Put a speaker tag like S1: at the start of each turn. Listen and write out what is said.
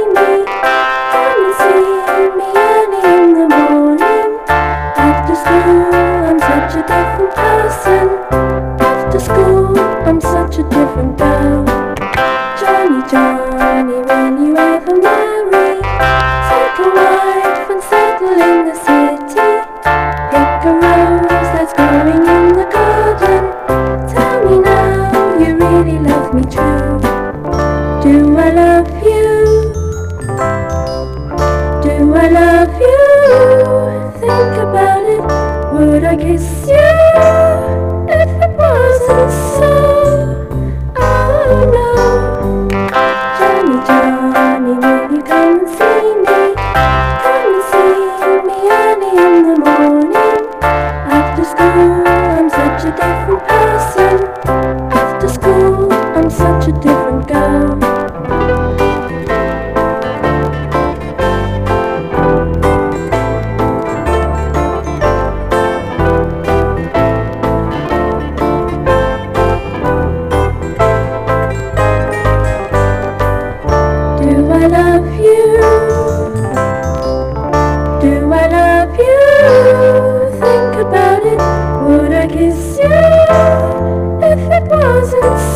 S1: me. Come and see me early in the morning. After school, I'm such a different person. After school, I'm such a different girl. Johnny, Johnny, will you ever marry? Take a wife and settle in the city. Pick a rose that's growing in the garden. Tell me now, you really love me true. Do I love you? Do I love you? Think about it. Would I kiss you if it wasn't so? Oh no. Johnny, Johnny, will you come and see me? Come and see me early in the morning. After school, I'm such a different person. After school, I'm such a different girl. Do I love you? Do I love you? Think about it. Would I kiss you if it wasn't